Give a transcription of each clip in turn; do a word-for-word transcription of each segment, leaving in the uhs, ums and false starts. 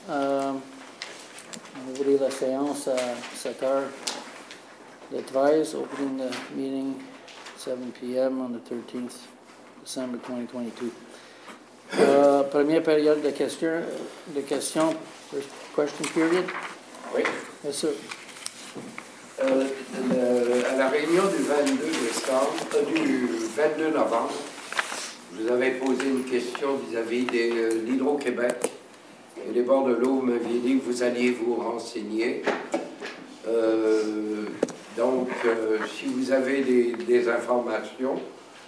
Euh, on va ouvrir la séance à sept heures. The treize, opening the meeting seven p m on the thirteenth December twenty twenty-two. Euh, première période de questions, de questions, first question period. Oui. Yes, sir. Euh, le, à la réunion du vingt-deux décembre, euh, du vingt-deux novembre, vous avez posé une question vis-à-vis de euh, l'Hydro-Québec et les bords de l'eau. Vous m'aviez dit que vous alliez vous renseigner. Euh, donc, euh, si vous avez des, des informations,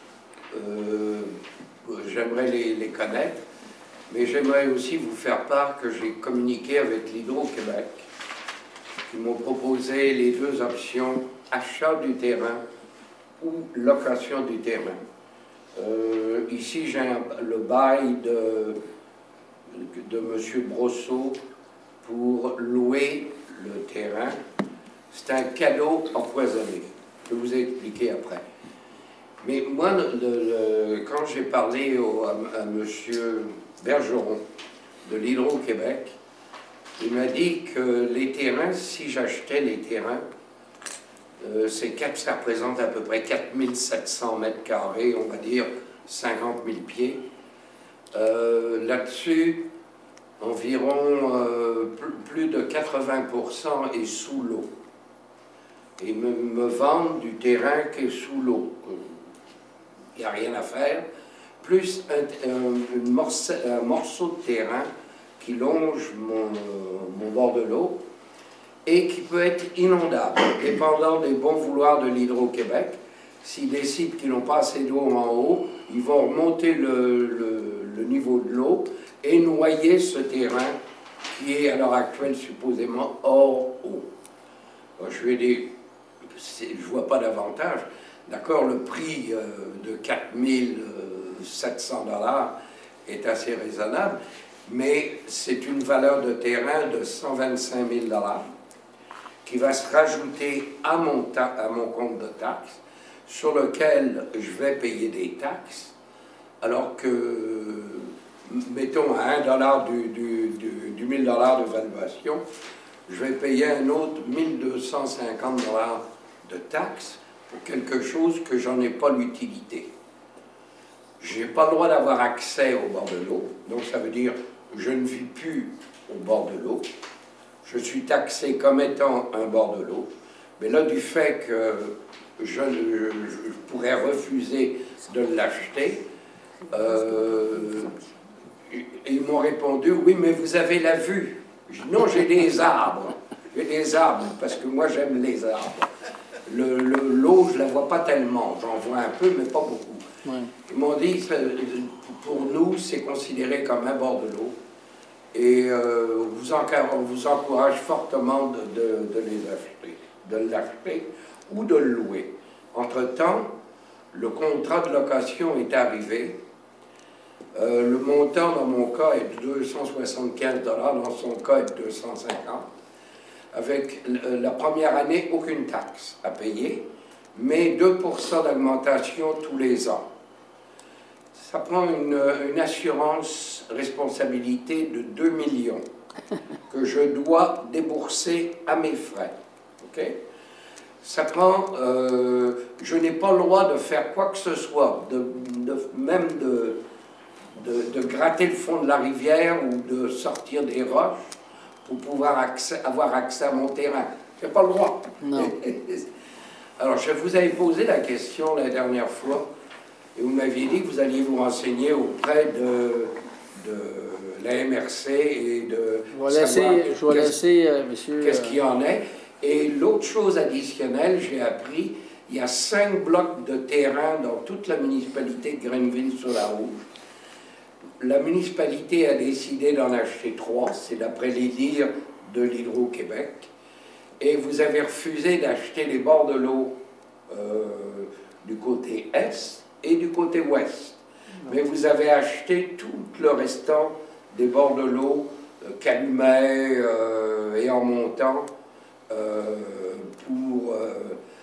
euh, j'aimerais les, les connaître, mais j'aimerais aussi vous faire part que j'ai communiqué avec l'Hydro-Québec, qui m'ont proposé les deux options, achat du terrain ou location du terrain. Euh, ici, j'ai le bail de, de M. Brosseau pour louer le terrain. C'est un cadeau empoisonné. Je vais vous expliquer après. Mais moi, le, le, quand j'ai parlé au, à, à M. Bergeron de l'Hydro-Québec, il m'a dit que les terrains, si j'achetais les terrains, euh, ça représente à peu près quatre mille sept cents mètres carrés, on va dire cinquante mille pieds. Euh, Là-dessus, environ euh, plus de quatre-vingts pour cent est sous l'eau. Et me, me vendent du terrain qui est sous l'eau. Il n'y a rien à faire. Plus un, un, une morce, un morceau de terrain qui longe mon, mon bord de l'eau et qui peut être inondable, dépendant des bons vouloirs de l'Hydro-Québec. S'ils décident qu'ils n'ont pas assez d'eau en haut, ils vont remonter le, le, le niveau de l'eau et noyer ce terrain qui est à l'heure actuelle supposément hors eau. Alors, je vais dire, je ne vois pas d'avantage. D'accord, le prix euh, de quatre mille sept cents dollars est assez raisonnable, mais c'est une valeur de terrain de cent vingt-cinq mille dollars qui va se rajouter à mon, à mon compte de taxes, sur lequel je vais payer des taxes, alors que, mettons, à un dollar du, du, du, du mille dollars de valuation, je vais payer un autre mille deux cent cinquante dollars de taxes pour quelque chose que j'en ai pas l'utilité. Je n'ai pas le droit d'avoir accès au bord de l'eau, donc ça veut dire que je ne vis plus au bord de l'eau. Je suis taxé comme étant un bord de l'eau, mais là, du fait que je, je, je pourrais refuser de l'acheter, euh, ils m'ont répondu, oui, mais vous avez la vue. Je dis, non, j'ai des arbres. J'ai des arbres, parce que moi, j'aime les arbres. Le, le, l'eau, je ne la vois pas tellement. J'en vois un peu, mais pas beaucoup. Ouais. Ils m'ont dit, pour nous, c'est considéré comme un bord de l'eau. Et euh, vous on vous encourage fortement de, de, de les acheter, de l'acheter ou de le louer. Entre-temps, le contrat de location est arrivé. Euh, le montant, dans mon cas, est de deux cent soixante-quinze dollars, dans son cas, est de deux cent cinquante. Avec la première année, aucune taxe à payer, mais deux pour cent d'augmentation tous les ans. Ça prend une, une assurance responsabilité de deux millions que je dois débourser à mes frais. Okay? Ça prend... Euh, je n'ai pas le droit de faire quoi que ce soit, de, de, même de, de, de gratter le fond de la rivière ou de sortir des roches pour pouvoir accès, avoir accès à mon terrain. Je n'ai pas le droit. Non. Alors, je vous avais posé la question la dernière fois, et vous m'aviez dit que vous alliez vous renseigner auprès de, de la M R C et de... Je vais laisser, je vais laisser euh, monsieur... Qu'est-ce qu'il y en est. Et l'autre chose additionnelle, j'ai appris, il y a cinq blocs de terrain dans toute la municipalité de Grenville-sur-la-Rouge. La municipalité a décidé d'en acheter trois, c'est d'après les dires de l'Hydro-Québec. Et vous avez refusé d'acheter les bords de l'eau euh, du côté est et du côté ouest. Mais vous avez acheté tout le restant des bords de l'eau, euh, Calumet euh, et en montant, euh, pour euh,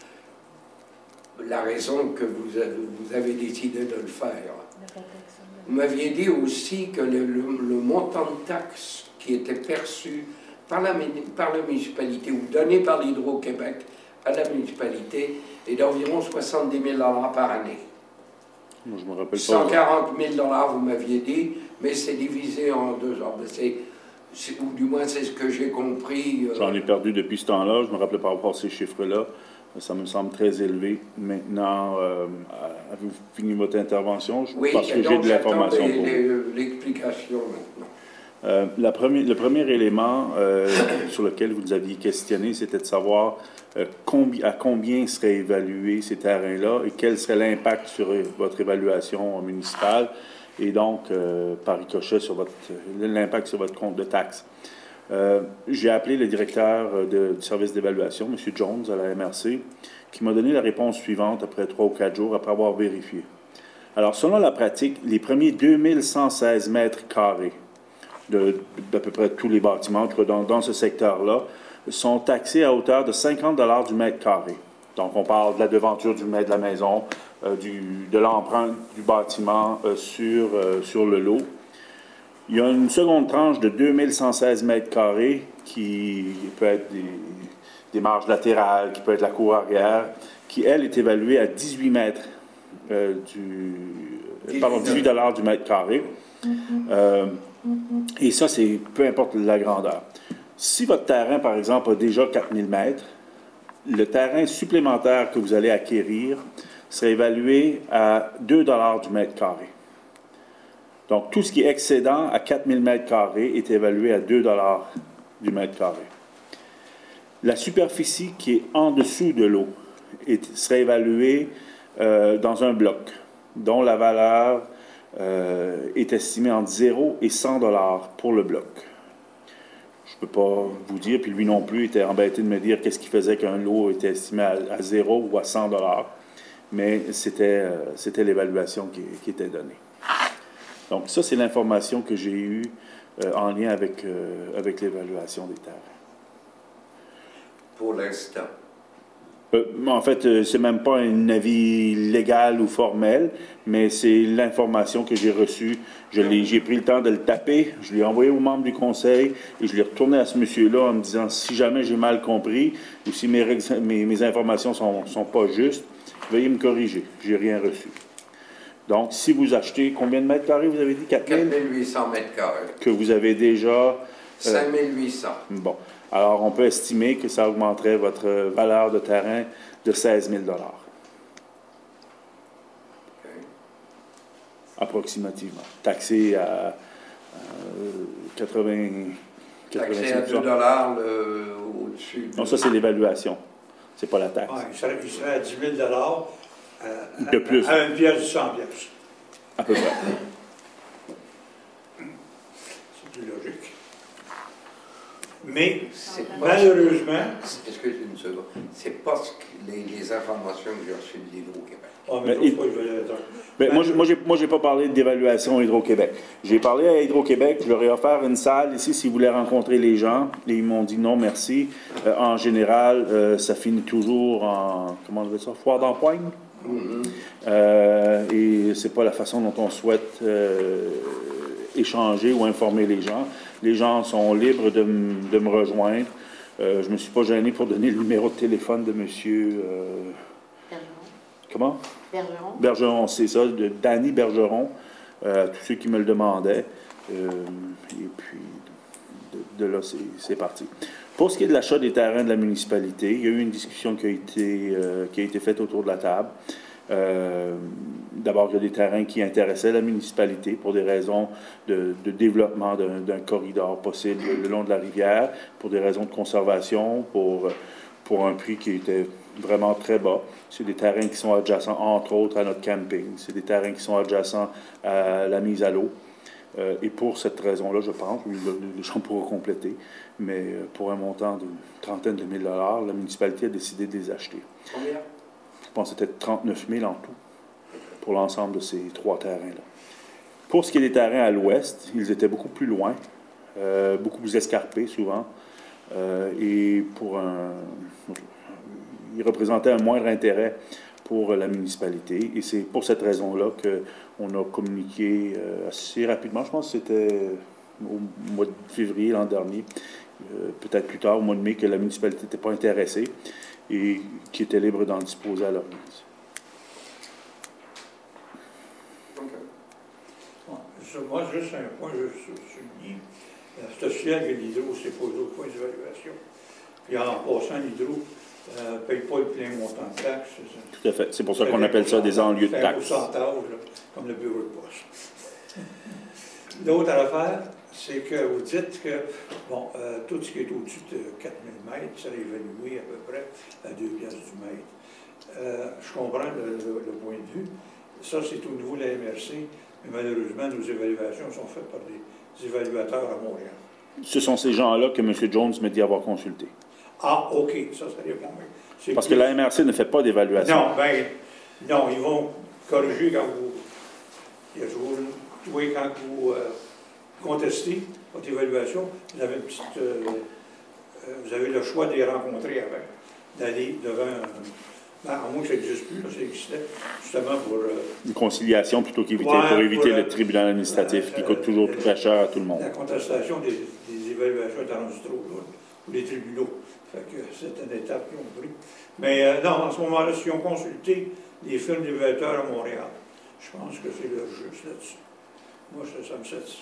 la raison que vous avez, vous avez décidé de le faire. Vous m'aviez dit aussi que le, le, le montant de taxes qui était perçu par la, par la municipalité ou donné par l'Hydro-Québec à la municipalité est d'environ soixante-dix mille dollars par année. Moi, je me rappelle pas. cent quarante mille dollars, vous m'aviez dit, mais c'est divisé en deux ans. Ou du moins, c'est ce que j'ai compris. Euh... J'en ai perdu depuis ce temps-là. Je me rappelais pas avoir ces chiffres-là. Ça me semble très élevé. Maintenant, euh, avez-vous fini votre intervention? Je oui, parce que j'ai de l'information pour vous. L'explication maintenant. Euh, la première, le premier élément euh, sur lequel vous nous aviez questionné, c'était de savoir euh, combi à combien seraient évalués ces terrains-là et quel serait l'impact sur votre évaluation municipale et donc, euh, par ricochet, sur votre l'impact sur votre compte de taxes. Euh, j'ai appelé le directeur de, du service d'évaluation, M. Jones, à la M R C, qui m'a donné la réponse suivante après trois ou quatre jours, après avoir vérifié. Alors, selon la pratique, les premiers deux mille cent seize mètres carrés de, d'à peu près tous les bâtiments dans, dans ce secteur-là sont taxés à hauteur de cinquante dollars du mètre carré. Donc, on parle de la devanture du mètre de la maison, euh, du, de l'empreinte du bâtiment euh, sur, euh, sur le lot. Il y a une seconde tranche de deux mille cent seize mètres carrés qui peut être des, des marges latérales, qui peut être la cour arrière, qui, elle, est évaluée à dix-huit mètres euh, du, pardon, dix-huit dollars du mètre carré. Mm-hmm. euh, et ça, c'est peu importe la grandeur. Si votre terrain, par exemple, a déjà quatre mille mètres, le terrain supplémentaire que vous allez acquérir serait évalué à deux dollars du mètre carré. Donc, tout ce qui est excédent à quatre mille mètres carrés est évalué à deux dollars du mètre carré. La superficie qui est en dessous de l'eau serait évaluée euh, dans un bloc, dont la valeur euh, est estimée entre zéro et cent dollars pour le bloc. Je ne peux pas vous dire, puis lui non plus était embêté de me dire qu'est-ce qui faisait qu'un lot était estimé à, à zéro ou à cent dollars, mais c'était euh, c'était l'évaluation qui, qui était donnée. Donc, ça, c'est l'information que j'ai eue euh, en lien avec, euh, avec l'évaluation des terrains. Pour l'instant. Euh, en fait, euh, c'est même pas un avis légal ou formel, mais c'est l'information que j'ai reçue. Je l'ai, j'ai pris le temps de le taper, je l'ai envoyé aux membres du conseil et je l'ai retourné à ce monsieur-là en me disant si jamais j'ai mal compris ou si mes, mes, mes informations sont, sont pas justes, veuillez me corriger. J'ai rien reçu. Donc, si vous achetez, combien de mètres carrés, vous avez dit? quatre mille? quatre mille huit cents mètres carrés. Que vous avez déjà... Euh, cinq mille huit cents. Bon. Alors, on peut estimer que ça augmenterait votre valeur de terrain de seize mille dollars. Okay. Approximativement. Taxé à, à quatre-vingts... Taxé à deux dollars au-dessus. Non, ça, c'est l'évaluation. C'est pas la taxe. Ouais, il, serait, il serait à dix mille dollars. Euh, de plus. À, à une pièce, cent pièces. À peu près. C'est plus logique. Mais, malheureusement... Excusez une seconde. C'est pas ce que les, les informations que j'ai reçues de l'Hydro-Québec. Oh, mais mais, il, mais moi, moi, j'ai, moi, j'ai pas parlé d'évaluation Hydro-Québec. J'ai parlé à Hydro-Québec, je leur ai offert une salle ici s'ils voulaient rencontrer les gens. Et ils m'ont dit non, merci. Euh, en général, euh, ça finit toujours en, comment on dit ça, foire d'empoigne. Mm-hmm. euh, et c'est pas la façon dont on souhaite euh, échanger ou informer les gens. Les gens sont libres de, m- de me rejoindre. Euh, je me suis pas gêné pour donner le numéro de téléphone de monsieur... Euh, Comment? Bergeron. Bergeron, c'est ça, de Danny Bergeron, euh, tous ceux qui me le demandaient. Euh, et puis, de, de là, c'est, c'est parti. Pour ce qui est de l'achat des terrains de la municipalité, il y a eu une discussion qui a été, euh, qui a été faite autour de la table. Euh, d'abord, il y a des terrains qui intéressaient la municipalité pour des raisons de, de développement d'un, d'un corridor possible le long de la rivière, pour des raisons de conservation, pour, pour un prix qui était vraiment très bas. C'est des terrains qui sont adjacents, entre autres, à notre camping. C'est des terrains qui sont adjacents à la mise à l'eau. Euh, et pour cette raison-là, je pense, les gens pourront compléter, mais pour un montant d'une trentaine de mille dollars, la municipalité a décidé de les acheter. Combien? Je pense que c'était trente-neuf mille en tout pour l'ensemble de ces trois terrains-là. Pour ce qui est des terrains à l'ouest, ils étaient beaucoup plus loin, euh, beaucoup plus escarpés souvent, euh, et pour un... ils représentaient un moindre intérêt pour la municipalité. Et c'est pour cette raison-là qu'on a communiqué euh, assez rapidement. Je pense que c'était au mois de février l'an dernier, euh, peut-être plus tard, au mois de mai, que la municipalité n'était pas intéressée et qui était libre d'en disposer à leur guise. Sur moi, juste un point, je souligne. C'est officiel que l'hydro, c'est pas aux autres points d'évaluation. Puis en passant, l'hydro ne paye pas le plein montant de taxes. Tout à fait. C'est pour ça qu'on appelle ça des enlieux de C'est un taxes. pourcentage, là, comme le bureau de poste. L'autre affaire, c'est que vous dites que bon, euh, tout ce qui est au-dessus de quatre mille mètres serait évalué à peu près à deux piastres du mètre. Euh, je comprends le, le, le point de vue. Ça, c'est au niveau de la M R C. Mais malheureusement, nos évaluations sont faites par des évaluateurs à Montréal. Ce sont ces gens-là que M. Jones me dit avoir consulté. Ah, OK, ça, ça répond. C'est Parce plus... que la M R C ne fait pas d'évaluation. Non, bien, non, ils vont corriger quand vous... Il y a toujours... Oui, quand vous euh, contestez votre évaluation, vous avez une petite... Euh, euh, vous avez le choix de les rencontrer avant, d'aller devant... un... Ben, à moins que ça n'existe plus, là, ça existait, justement pour... Euh, Une conciliation plutôt qu'éviter ouais, pour éviter pour, le tribunal administratif euh, qui coûte toujours euh, très cher à tout le monde. La contestation des, des évaluations est rendue trop lourde, ou les tribunaux. Fait que c'est une étape qu'ils ont pris. Mais euh, non, en ce moment-là, si on consulté les firmes d'évaluateurs à Montréal, je pense que c'est le juste là-dessus. Moi, ça, ça me satisfait.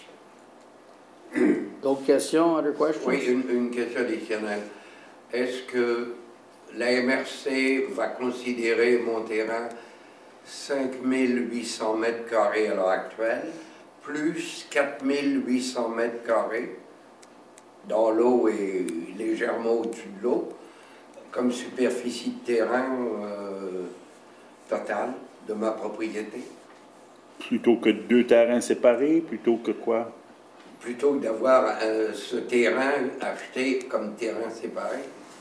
D'autres questions, other questions? Oui, une, une question additionnelle. Est-ce que la M R C va considérer mon terrain cinq mille huit cents mètres carrés à l'heure actuelle, plus quatre mille huit cents mètres carrés dans l'eau et légèrement au-dessus de l'eau, comme superficie de terrain euh, totale de ma propriété? Plutôt que deux terrains séparés, plutôt que quoi? Plutôt que d'avoir euh, ce terrain acheté comme terrain séparé?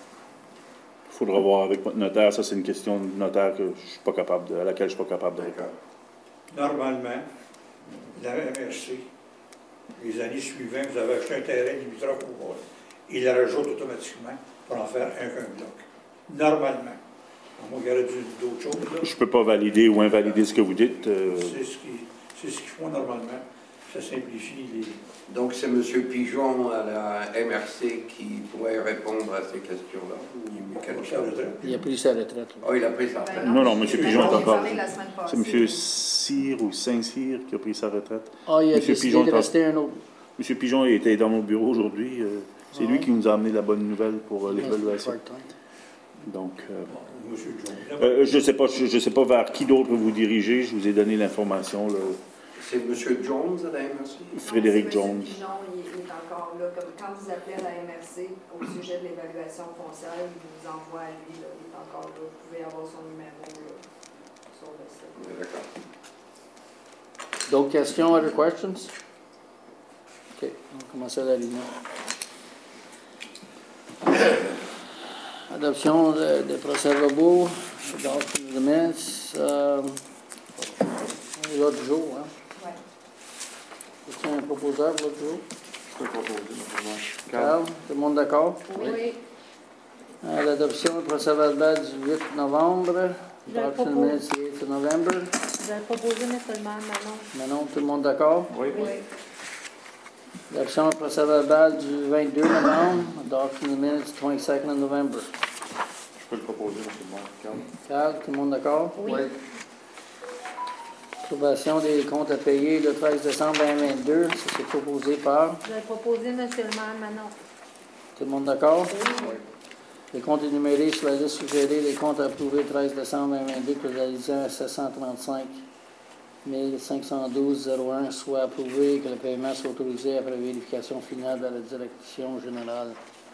Il faudra voir avec votre notaire. Ça, c'est une question de notaire que je suis pas capable de, à laquelle je ne suis pas capable de répondre. Normalement, la M R C, les années suivantes, vous avez acheté un terrain limitrophe au bord, il le rajoute automatiquement pour en faire un qu'un bloc. Normalement. À moins qu'il y aurait d'autres choses. Là. Je ne peux pas valider ou invalider ce que vous dites. Euh... C'est ce qu'ils ce qu'ils font normalement. Ça simplifie les... Donc c'est M. Pigeon à la M R C qui pourrait répondre à ces questions-là? Il a pris sa retraite. Oh, il a pris sa retraite. Non, non, M. Pigeon est encore... C'est M. M. Cyr ou Saint-Cyr qui a pris sa retraite. Ah, il a Monsieur décidé Pigeon de rester un autre. M. Pigeon était dans mon bureau aujourd'hui. Euh, c'est Ah lui ouais. qui nous a amené la bonne nouvelle pour euh, l'évaluation. Part-time. Donc, euh, Monsieur Jones. euh, je ne sais pas, je, je sais pas vers qui d'autre vous dirigez. Je vous ai donné l'information. là. C'est M. Jones à la M R C? Frédéric Non, Jones. M. Pigeon, il, il est encore là. Comme quand vous appelez à la M R C au sujet de l'évaluation foncière, il vous envoie à lui. Là, il est encore là. Vous pouvez avoir son numéro là, sur le site. D'accord. D'autres questions, other questions? OK, on va commencer à la ligne. Adoption de, de procès-verbaux, adoption de minutes, euh, l'autre jour, hein? Ouais. C'est un proposeur pour l'autre jour? Je peux proposer, naturellement. Carl, tout le monde d'accord? Oui. Euh, L'adoption du procès-verbal du huit novembre, Je le adoption de propose. minutes du huit novembre. Vous avez proposé, mais seulement Manon. Manon, tout le monde d'accord? Oui. Oui. L'adoption du procès-verbal du vingt-deux novembre, adoption de minutes du twenty-second November. Je peux le proposer, M. le maire. Carl, tout le monde d'accord? Oui. Approbation des comptes à payer le treize décembre deux mille vingt-deux, ça c'est proposé par. Vous avez proposé, monsieur le maire Manon. Tout le monde d'accord? Oui. Les comptes énumérés sur la liste suggérée des comptes approuvés le treize décembre deux mille vingt-deux, totalisant sept cent trente-cinq mille cinq cent douze virgule zéro un, soit approuvé et que le paiement soit autorisé après vérification finale de la direction générale.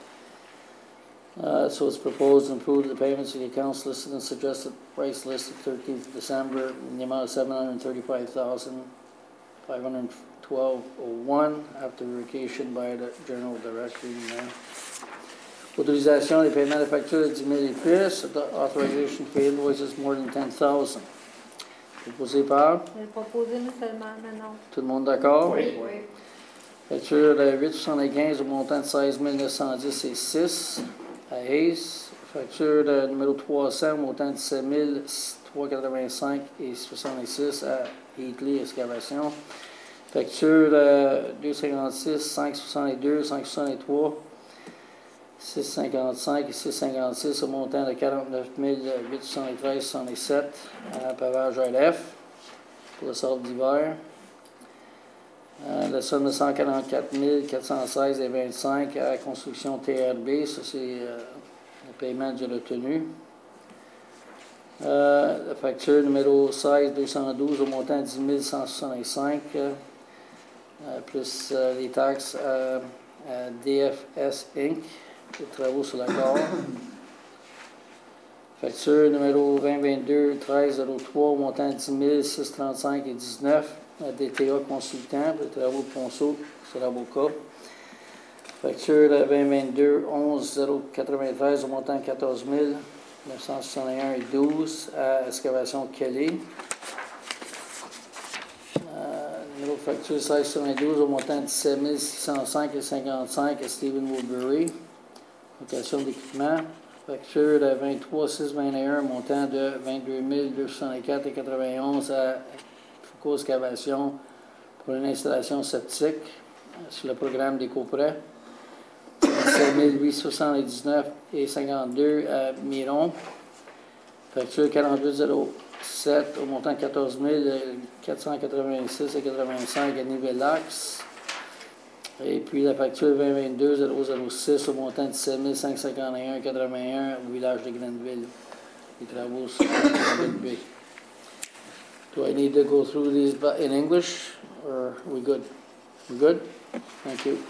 Uh, so it's proposed to approve the payments to the accounts listed and suggested price list of thirteenth of December in the amount of seven hundred thirty-five thousand five hundred twelve dollars and one after verification by the General Director. Autorisation des paiements de factures de dix mille et plus. Authorization to pay invoices more than ten thousand. Proposé par. Vous avez proposé, monsieur le maire Manon. Tout le monde d'accord? Oui. Oui. Facture de huit soixante-quinze au montant de seize mille neuf cent dix et six à Hayes. Facture de numéro trois cents au montant de sept mille trois cent quatre-vingt-cinq et soixante-six à Heatley Excavation. Facture euh, deux cinquante-six, cinq soixante-deux, cinq soixante-trois, six cinquante-cinq et six cinquante-six au montant de quarante-neuf mille huit cent soixante-treize soixante-dix-sept à pavage L F pour le sort d'hiver. Euh, la somme de cent quarante-quatre mille quatre cent seize et vingt-cinq à la construction T R B, ça c'est euh, le paiement du retenu. Euh, la facture numéro seize deux cent douze au montant de dix mille cent soixante-cinq, euh, plus euh, les taxes euh, à D F S Incorporated, les travaux sur l'accord. Facture numéro vingt vingt-deux treize zéro trois au montant de dix mille six cent trente-cinq et dix-neuf à D T A Consultant, pour les travaux de Ponceau sur l'avocat. Facture vingt vingt-deux onze zéro quatre-vingt-treize au montant de quatorze mille neuf cent soixante et un et douze à Excavation Kelly. Euh, numéro de facture seize soixante-douze au montant de dix-sept mille six cent cinq et cinquante-cinq à Stephen Woodbury. Location d'équipement. Facture de vingt-trois six vingt et un, montant de vingt-deux mille deux cent soixante-quatre et quatre-vingt-onze à Foucault Excavation pour une installation septique sur le programme d'Écoprêt. vingt-sept mille huit cent soixante-dix-neuf et cinquante-deux à Miron. Facture quarante-huit zéro sept au montant de quatorze mille quatre cent quatre-vingt-six et quatre-vingt-cinq à Nivellax. Et puis la facture vingt vingt-deux zéro zéro six au montant de dix-sept mille cinq cent cinquante et un et quatre-vingt-un au village de Grenville. Les travaux sur Grenville B. Do I need to go through these in English or are we good? We good? Thank you.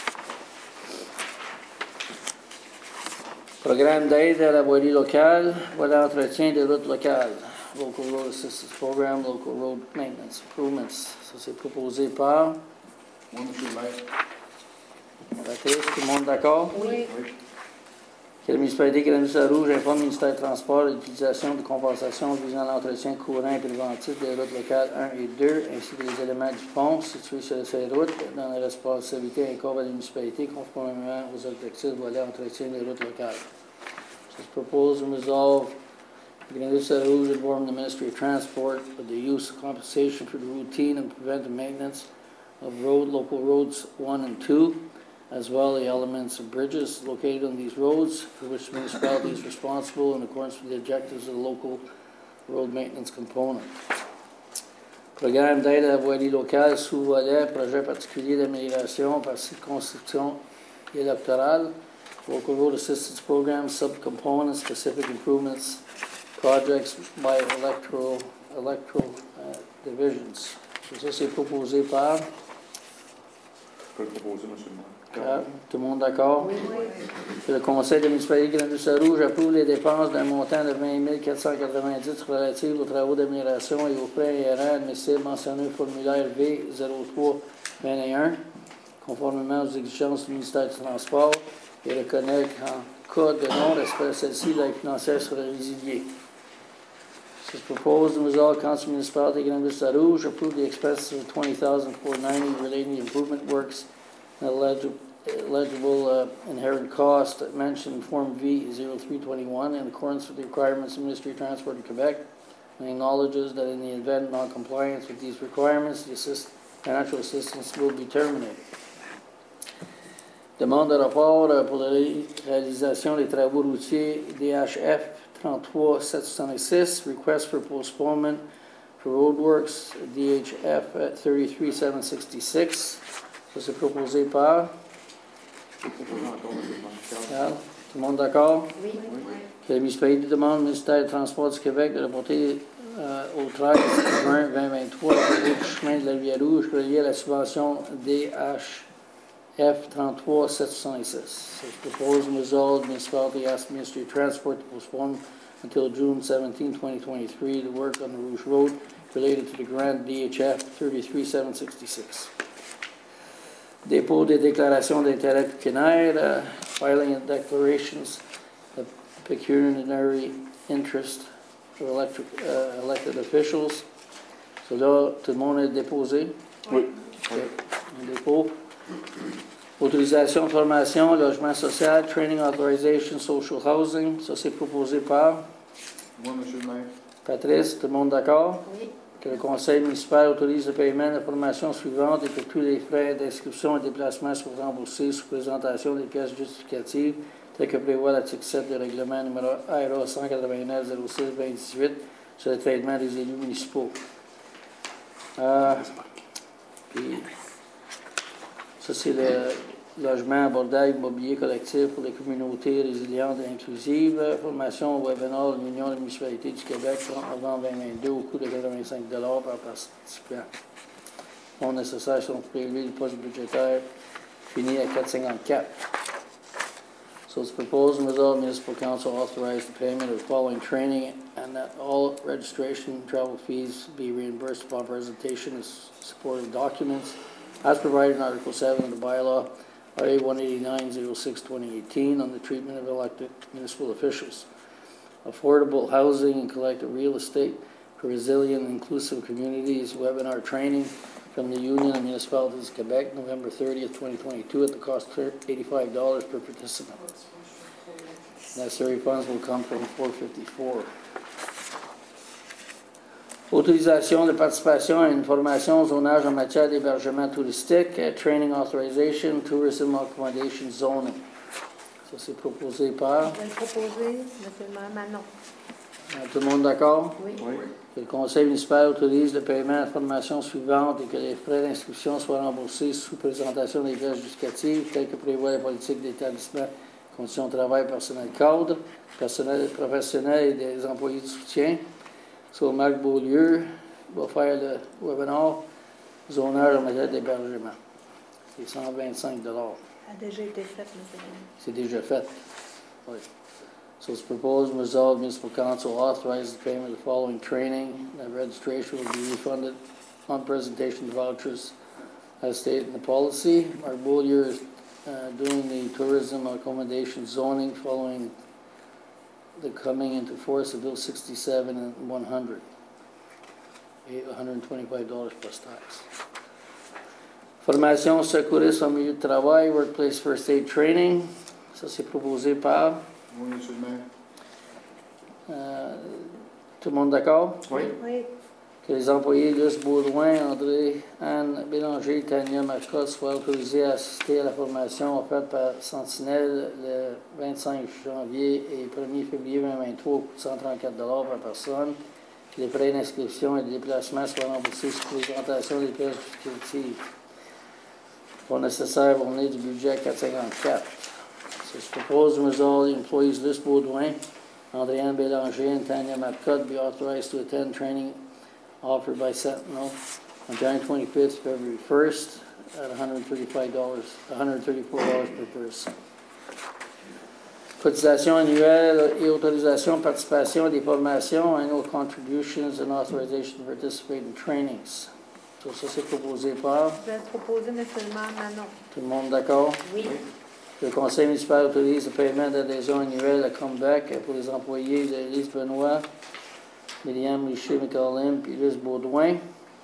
Programme d'aide à la voirie locale, voilà entretien des routes locales. Local Road Assistance Program, Local Road Maintenance Improvements. Ça, c'est proposé par Moi, Monsieur le maire. Patrice, tout le monde d'accord? Oui. Oui. Que la municipalité de Grenville-Rouge informe le ministère des Transports de l'utilisation de compensation visant l'entretien courant et préventif des routes locales un et deux, ainsi que des éléments du pont situés sur ces routes dans la responsabilité incombe à la municipalité conformément aux objectifs volets entretien des routes locales. So it's proposed and resolved, Grenville-Rouge inform the Ministry of Transport of the use of compensation for the routine and preventive maintenance of road, local roads one and two, as well the elements of bridges located on these roads for which the municipality is responsible in accordance with the objectives of the local road maintenance component. Programme d'aide à la voirie locale sous-volet, projet particulier d'amélioration par circonscription électorale, Local Road Assistance Program, subcomponents, specific improvements, projects by electoral, electoral uh, divisions. Ça, c'est proposé par... Je peux le proposer, Monsieur le maire. Ah, tout le monde d'accord? Oui, oui. Que le Conseil de municipalité de Grenville-Rouge approuve les dépenses d'un montant de vingt mille quatre cent quatre-vingt-dix relatives aux travaux d'amélioration et aux frais inhérents admissibles mentionnés au formulaire V zéro trois vingt et un, conformément aux exigences du ministère du Transport, et reconnaît qu'en cas de non-respect de celle-ci, l'aide financière sera résiliée. It's proposed and resolved, Council Municipality of Grenville-Rouge approve the expenses of twenty thousand four hundred ninety relating to improvement works and eligible, eligible uh, inherent cost mentioned in Form V zero three twenty-one in accordance with the requirements of the Ministry of Transport in Quebec, and acknowledges that in the event of non-compliance with these requirements, the assist, financial assistance will be terminated. Demande de rapport uh, pour la réalisation des travaux routiers D H F trente-trois sept cent soixante-six, request for postponement for roadworks D H F thirty-three seven sixty-six. Ça, c'est proposé par... Je peux proposer encore, Monsieur le maire. Carl. Tout le monde d'accord? Oui. Que la municipalité demande au ministère des Transports du Québec de reporter euh, au treize juin vingt vingt-trois le chemin de la Rivière-Rouge relié à la subvention D H F trente-trois sept cent soixante-six. So it's proposed and resolved, the municipality asks the Ministry of Transport to postpone until June seventeenth twenty twenty-three the work on the Rouge Road related to the grant D H F thirty-three seven sixty-six. Dépôt des déclarations d'intérêt pécuniaire, uh, filing of declarations of pecuniary interest for electric, uh, elected officials. So là, tout le monde est déposé? Oui. Okay. Un dépôt. Autorisation de formation, logement social, training authorization, social housing. Ça, c'est proposé par Moi, Monsieur le maire. Patrice. Tout le monde d'accord? Oui. que le conseil municipal autorise le paiement de la formation suivante et que tous les frais d'inscription et déplacement soient remboursés sous présentation des pièces justificatives telles que prévoit l'article sept du règlement numéro R A cent quatre-vingt-neuf zéro six vingt-dix-huit sur le traitement des élus municipaux. Euh, puis, ça, c'est le logement abordable immobilier collectif pour les communautés résilientes et inclusives. Formation au webinaire de l'Union des municipalités du Québec, trente novembre deux mille vingt-deux, au coût de quatre-vingt-cinq dollars par participant. Fonds nécessaires sont prélevés du poste budgétaire fini à quatre cinquante-quatre. So it's proposed and resolved, municipal council authorize the payment of the following training and that all registration and travel fees be reimbursed upon presentation of supporting documents as provided in Article seven of the bylaw R A one eighty-nine oh six twenty eighteen on the treatment of elected municipal officials. Affordable housing and collective real estate for resilient and inclusive communities webinar training from the Union of Municipalities of Quebec, November thirtieth, twenty twenty-two, at the cost of eighty-five dollars per participant. Necessary funds will come from four fifty-four. Autorisation de participation à une formation au zonage en matière d'hébergement touristique, training authorization, tourism accommodation zoning. Ça, c'est proposé par... Je vais le proposer, M. le maire Manon. Tout le monde d'accord? Oui. Oui. Que le conseil municipal autorise le paiement de la formation suivante et que les frais d'inscription soient remboursés sous présentation des pièces justificatives telles que prévoit la politique d'établissement, conditions de travail, personnel cadre, personnel professionnel et des employés de soutien. So, Marc Beaulieu va faire le webinaire zonage en matière d'hébergement. C'est cent vingt-cinq dollars. Ça a déjà été fait, M. le maire. C'est déjà fait. Oui. So it's proposed and resolved, municipal council authorizes the payment of the following training. The registration will be refunded on presentation of vouchers as stated in the policy. Mark Beaulieu is uh, doing the tourism accommodation zoning following the coming into force of Bill sixty-seven and one hundred. one hundred twenty-five dollars plus tax. Formation secouriste en milieu de travail, workplace first aid training. Ça, c'est proposé par... Oui, M. le maire. Euh, tout le monde d'accord? Oui. Oui. Que les employés Luce Baudouin, André, Anne Bélanger et Tania Marcotte soient autorisés à assister à la formation offerte par Sentinelle le vingt-cinq janvier et premier février deux mille vingt-trois au coût de cent trente-quatre dollars par personne. Que les frais d'inscription et de déplacement soient remboursés sous présentation des pièces justificatives. Fonds nécessaires vont venir du budget à quatre cinquante-quatre. So it's proposed and resolved, the employees Luce Baudouin, André-Anne Bélanger, and Tanya Marcotte be authorized to attend training offered by Sentinel on January twenty-fifth, February first, at one hundred thirty-five dollars, one hundred thirty-four dollars per person. Cotisation annuelle et autorisation de participation à des formations, annual contributions and authorization to participate in trainings. So, ça, c'est proposé par... Je vais le proposer, M. le maire Manon. Tout le monde d'accord? Oui. Le conseil municipal autorise le paiement d'adhésion annuelle à Comeback pour les employés de Lise Benoît, Myriam Richer-McCollum et Luce Baudouin.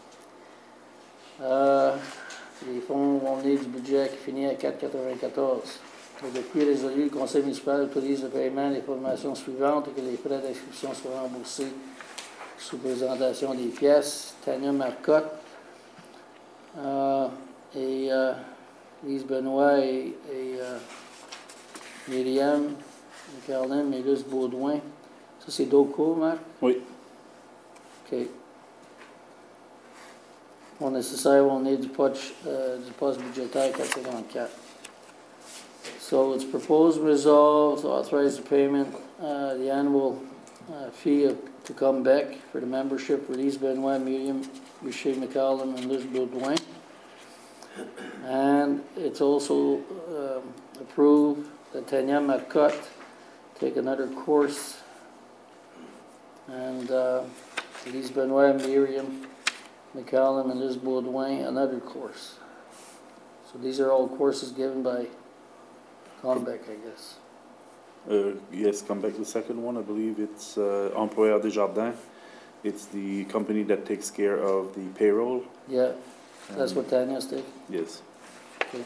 Euh, les fonds vont venir du budget qui finit à quatre quatre-vingt-quatorze. Depuis résolu, le conseil municipal autorise le paiement des formations suivantes et que les frais d'inscription soient remboursés sous présentation des pièces. Tania Marcotte euh, et euh, Lise Benoît et, et euh, Myriam McCollum et Luce Baudouin. Ça, c'est d'autres cours, Marc? Oui. OK. Fonds nécessaires vont venir du poste, euh, du poste budgétaire quatre cinquante-quatre. So it's proposed and resolved to authorize the payment, uh, the annual uh, fee of, to come back for the membership for Lise Benoit, Miriam Richer McCollum, and Liz Baudouin. And it's also um, approved that Tanya Marcotte take another course, and uh, Lise Benoit, Miriam McCollum, and Liz Baudouin another course. So these are all courses given by Conbeck, I guess. Uh, yes, come back to the second one. I believe it's uh, Employeur Desjardins. It's the company that takes care of the payroll. Yeah, that's what Tanya's taking. Yes. Okay.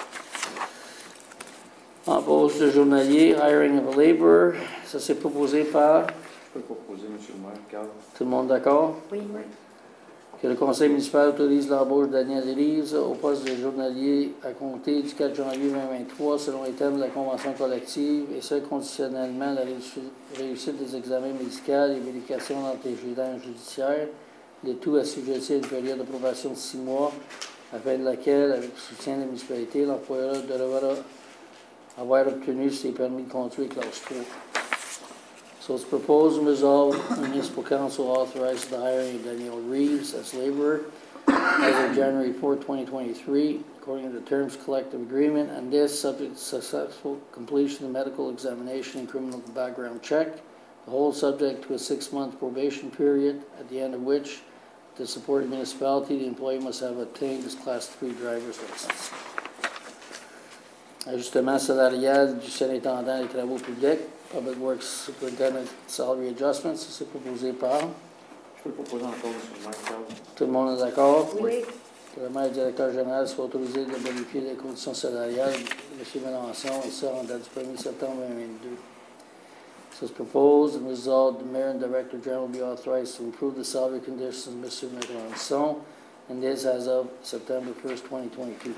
Embauche de journalier, hiring of a laborer. Ça, c'est proposé par... Je peux proposer, M. le maire, Carl. Tout le monde d'accord? Oui. Que le conseil municipal autorise l'embauche de Daniel Reeves au poste de journalier à compter du quatre janvier deux mille vingt-trois selon les termes de la convention collective et ce conditionnellement à la réussite des examens médicaux et vérifications d'antécédents judiciaires, le tout assujetti à une période de probation de six mois, à la fin de laquelle, avec le soutien de la municipalité, l'employeur devra avoir obtenu ses permis de conduire classe trois. So it's proposed and resolved, the municipal council authorizes the hiring of Daniel Reeves as laborer as of January fourth, twenty twenty-three, according to the terms collective agreement, and this subject to successful completion of medical examination and criminal background check, the whole subject to a six-month probation period, at the end of which, to support the municipality, the employee must have obtained his class three driver's license. Ajustement salarial du surintendant des travaux publics, Public Works Superintendent Salary Adjustments, c'est proposé par. Je peux le proposer encore, M. le maire Carl. Tout le monde est d'accord? Oui. Que le maire directeur général soit autorisé de modifier les conditions salariales de M. Mélenchon, et ça en date du premier septembre deux mille vingt-deux. So it's proposed and resolved, the mayor and director general be authorized to improve the salary conditions of M. Mélenchon, and this as of September first, twenty twenty-two.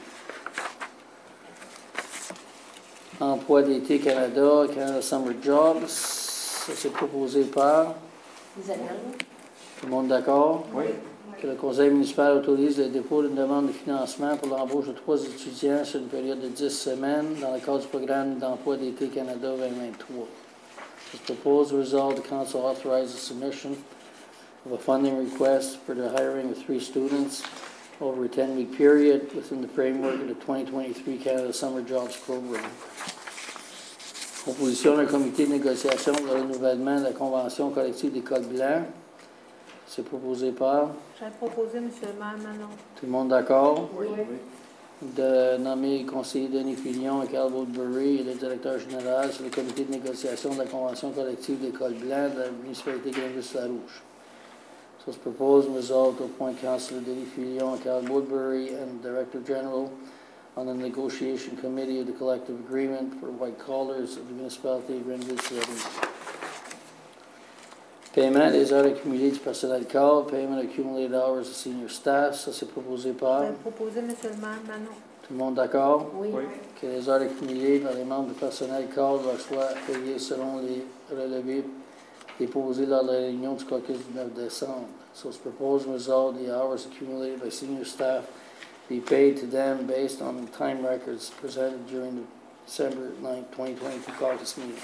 Emploi d'été Canada, Canada Summer Jobs, ça c'est proposé par. Isabelle. Tout le monde d'accord? Oui. Que le conseil municipal autorise le dépôt d'une demande de financement pour l'embauche de trois étudiants sur une période de dix semaines dans le cadre du programme d'emploi d'été Canada vingt vingt-trois. It's proposed to resolve the council authorize the submission of a funding request for the hiring of three students over a ten-week period within the framework of the twenty twenty-three Canada Summer Jobs Program. Proposition d'un comité de négociation pour le renouvellement de la convention collective des codes blancs. C'est proposé par. J'ai proposé M. le maire Manon. Tout le monde d'accord? Oui. De nommer conseiller Denis Fillon et Carl Woodbury et le directeur général sur le comité de négociation de la convention collective des codes blancs de la municipalité Granville-Larouche. So it's proposed and resolved to appoint Councillor Denis Fillon and Carl Woodbury and Director General on the negotiation committee of the collective agreement for white collars of the municipality of Granville-Larouche. Paiement des heures accumulées du personnel corps, payment accumulated hours of senior staff, ça c'est proposé par. J'ai proposé M. le maire Manon. Tout le monde d'accord? Oui. Oui. Que les heures accumulées dans les membres du personnel corps doivent soit payées selon les relevés déposés lors de la réunion du caucus du neuf décembre. So it's proposed and resolved the hours accumulated by senior staff be paid to them based on the time records presented during the December ninth, twenty twenty-two caucus meeting.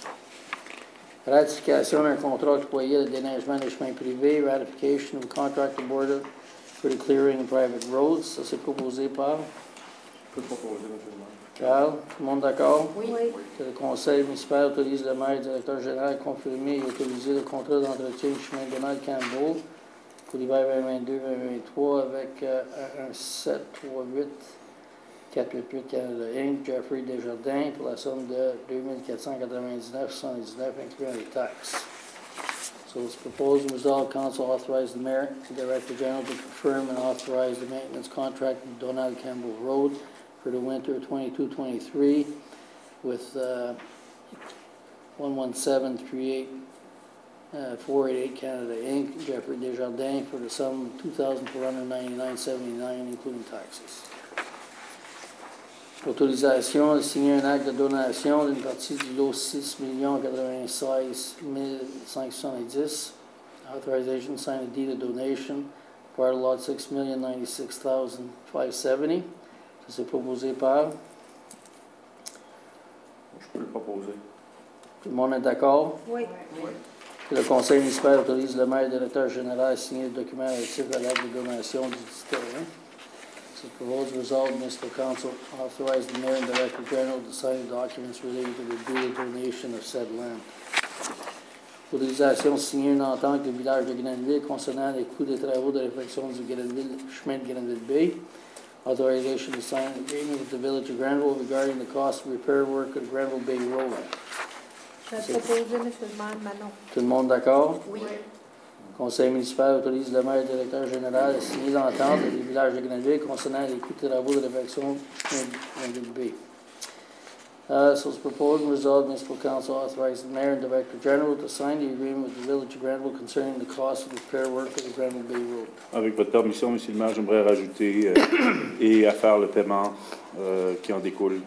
Ratification d'un contrat octroyé de déneigement des chemins privés, ratification of a contract awarded for the clearing of private roads, ça c'est proposé par. Je peux le proposer, M. le maire. Carl, tout le monde d'accord? Oui. Que le conseil municipal autorise le maire et le directeur général à confirmer et autoriser le contrat d'entretien du chemin Donald Campbell pour l'hiver vingt vingt-deux vingt vingt-trois avec euh, un sept trois huit quatre huit huit Canada Incorporated, Jeffrey Desjardins, pour la somme de deux mille quatre cent quatre-vingt-dix-neuf virgule soixante-dix-neuf, incluant les taxes. So it's proposed and resolved, council authorize the mayor and director general to confirm and authorize the maintenance contract with Donald Campbell Road for the winter twenty-two twenty-three with uh, one one seven three eight four eight eight Canada Incorporated, Jeffrey Desjardins, for the sum of two thousand four hundred ninety-nine dollars and seventy-nine cents, including taxes. Autorisation de signer un acte de donation d'une partie du lot six millions quatre-vingt-seize mille cinq cent soixante-dix. Authorization to sign a deed of donation for lot six million ninety-six thousand five hundred seventy. Ça c'est proposé par. Je peux le proposer. Tout le monde est d'accord? Oui. Que le conseil municipal autorise le maire et le directeur général à signer le document relatif à l'acte de donation du dit terrain. So proposed resolved, municipal council authorized the mayor and director general to sign the documents relating to the deed of donation of said land. Autorisation de signer une entente avec le village de Grenville concernant les coûts des travaux de réfection du Grenville, chemin de Grenville Bay. Authorization to sign an agreement with the village of Grenville regarding the cost of repair work of Grenville Bay Road. J'ai proposé M. le maire Manon. Tout le monde d'accord? Oui. Conseil municipal autorise le maire et le directeur général à signer l'entente avec les villages de Grenville concernant les coûts de travaux de réfection de Grenville Bay. Uh, so it's proposed and resolved, municipal council authorizes the mayor and director general to sign the agreement with the village of Granville concerning the cost of repair work of the Granville Bay Road. Avec votre permission, Monsieur le maire, j'aimerais rajouter euh, et à faire le paiement euh, qui en découle.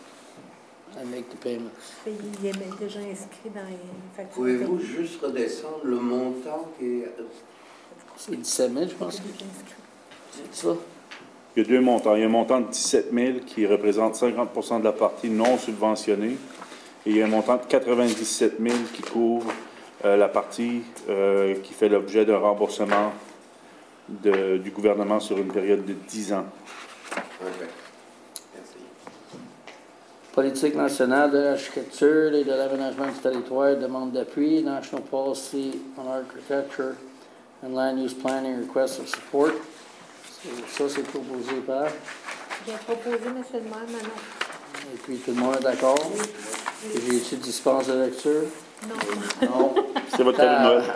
I make the payments. Il est déjà inscrit dans les factures. Pouvez-vous juste redescendre le montant qui est... C'est dix-sept mille, je pense. C'est ça? Il y a deux montants. Il y a un montant de dix-sept mille qui représente cinquante pour cent de la partie non subventionnée et il y a un montant de quatre-vingt-dix-sept mille qui couvre euh, la partie euh, qui fait l'objet d'un remboursement de, du gouvernement sur une période de dix ans. Okay. Merci. Politique nationale de l'architecture et de l'aménagement du territoire, demande d'appui, National Policy on Architecture and Land Use Planning, request of support. Ça, c'est proposé par. J'ai proposé, monsieur le maire, Manon. Et puis, tout le monde est d'accord? J'ai-tu dispense de lecture? Non. Non. C'est votre cadeau de Noël.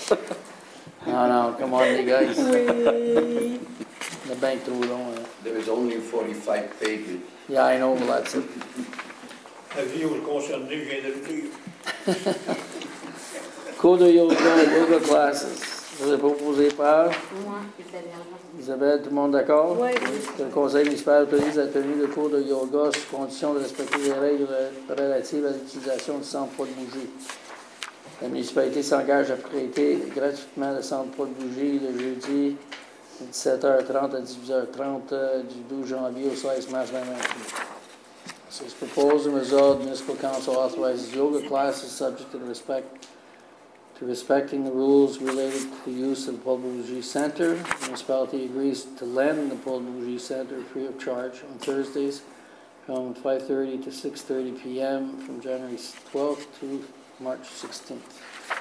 Non, non, come on, les gars. Oui. Le bien trop long. Hein. There is only forty-five pages. Yeah, I know, but that's it. La vie où le concerné vient de le dire. Cours de yoga, yoga classes. Vous êtes proposé par Moi, Isabelle. Isabelle, tout le monde d'accord? Oui. Que le conseil municipal autorise la tenue de cours de yoga sous condition de respecter les règles relatives à l'utilisation du centre Paul Bougie. La municipalité s'engage à prêter gratuitement le centre Paul Bougie le jeudi de dix-sept heures trente à dix-huit heures trente euh, du douze janvier au seize mars deux mille vingt-trois. So it's proposed and resolved, municipal council authorizes yoga classes subject to the respect to respecting the rules related to the use of the Paul Bougie Center. The municipality agrees to lend the Paul Bougie Center free of charge on Thursdays from five thirty to six thirty p m from January twelfth to March sixteenth.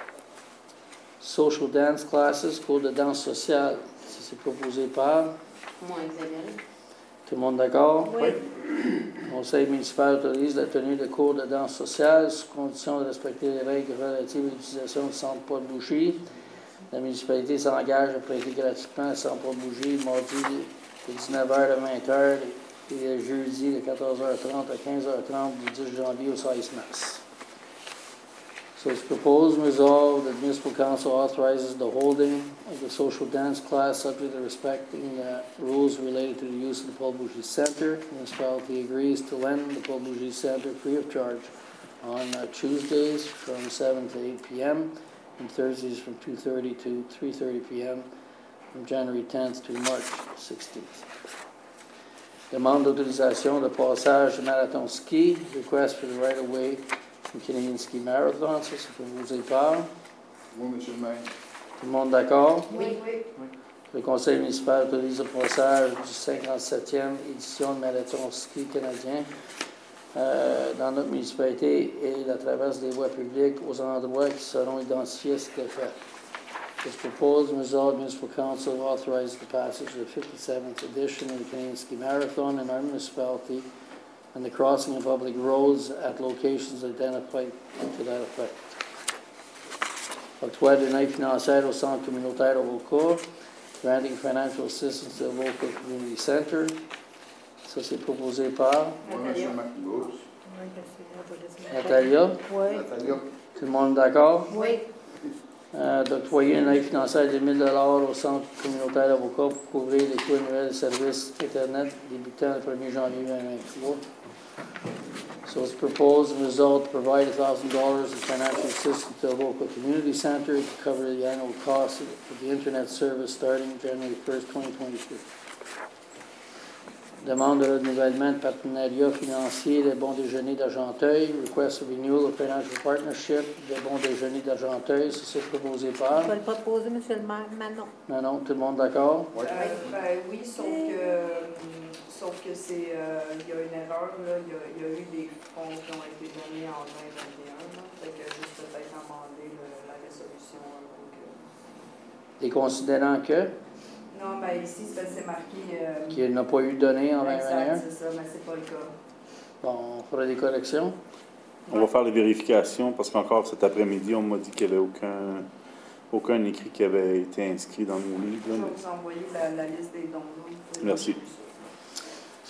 Social dance classes, cours de danse sociale. Ça, c'est proposé par. Moi, Isabelle. Tout le monde d'accord? Oui. Le conseil municipal autorise la tenue de cours de danse sociale sous condition de respecter les règles relatives à l'utilisation du centre Paul Bougie. La municipalité s'engage à prêter gratuitement le centre Paul Bougie le mardi de dix-neuf heures à vingt heures et le jeudi de quatorze heures trente à quinze heures trente du dix janvier au seize mars. So it's proposed and resolved that the municipal council authorizes the holding of the social dance class subject to respecting the rules related to the use of the Paul Bougie Center. The municipality agrees to lend the Paul Bougie Center free of charge on uh, Tuesdays from seven to eight p m and Thursdays from two thirty to three thirty p m from January tenth to March sixteenth. Demande d'autorisation de passage de marathon ski, request for the right-of-way from Canadian Ski Marathon. Ça, c'est proposé par. Oui, monsieur le maire. Tout le monde d'accord? Oui, oui. Le conseil municipal autorise le passage du cinquante-septième édition de marathon ski canadien euh, dans notre municipalité et la traverse des voies publiques aux endroits qui seront identifiés à cet effet. It's proposed and resolved, municipal council authorizes the passage of the fifty-seventh edition of the Canadian Ski Marathon in our municipality and the crossing of public roads at locations identified to that effect. Octroi d'une aide financière au centre communautaire Avoca, granting financial assistance to the local community center. Ça, c'est proposé par Oui, monsieur le maire. Oups. Oui, je sais. Natalia. Oui. Natalia. Tout le monde d'accord? Oui. Euh, D'octroyer une aide financière de mille dollars au centre communautaire Avoca pour couvrir les coûts annuels de services Internet débutant le premier janvier deux mille vingt-trois. So it's proposed and resolved to provide one thousand dollars in financial assistance to the local community center to cover the annual cost of the Internet service starting January first, twenty twenty-two. Demande de renouvellement de partenariat financier des bons déjeuners d'Argenteuil. Request a renewal of financial partnership des bons déjeuners d'Argenteuil. Ça, c'est proposé par. Je vais le proposer, monsieur le maire, Manon. Non, non, tout le monde d'accord? Euh, ben oui, sauf que, sauf que c'est, euh, il y a une erreur, là. Il y a, il y a eu des fonds qui ont été donnés en vingt vingt et un, là. Fait que juste peut-être amender le- la résolution. Là, pour que- Et considérant que, Non, ben ici, c'est parce que c'est marqué. Euh, qu'il n'a pas eu donné en vingt vingt et un, exact, c'est ça, mais c'est pas le cas. bon, on fera des corrections. On va faire les vérifications parce qu'encore cet après-midi, on m'a dit qu'il n'y avait aucun, aucun écrit qui avait été inscrit dans nos livres. Je là, vais mais- vous envoyer la, la liste des dons. là. Merci.